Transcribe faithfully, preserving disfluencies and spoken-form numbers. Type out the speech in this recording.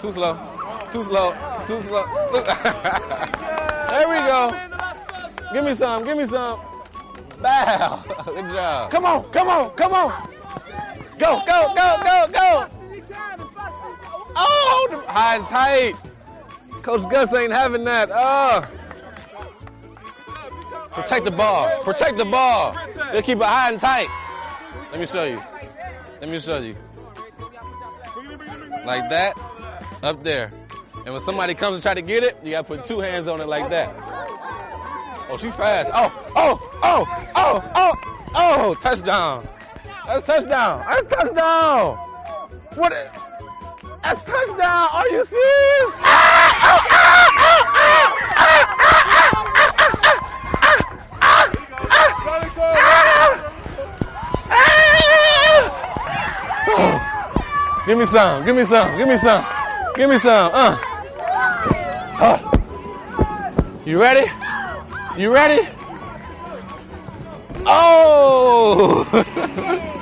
too slow, too slow, too slow. There we go. Give me some, give me some. Bow. Good job. Come on, come on, come on. Go, go, go, go, go. Oh, high and tight. Coach Gus ain't having that. Oh. Protect the ball. Protect the ball. They'll keep it high and tight. Let me show you. Let me show you. Like that. Up there. And when somebody comes and try to get it, you got to put two hands on it like that. Oh, she fast. Oh, oh, oh, oh, oh, oh. Touchdown. That's touchdown. That's touchdown. What? That's touchdown. Are you serious? Give me some. Give me some. Give me some. Give me some. Uh. uh. You ready? You ready? Oh!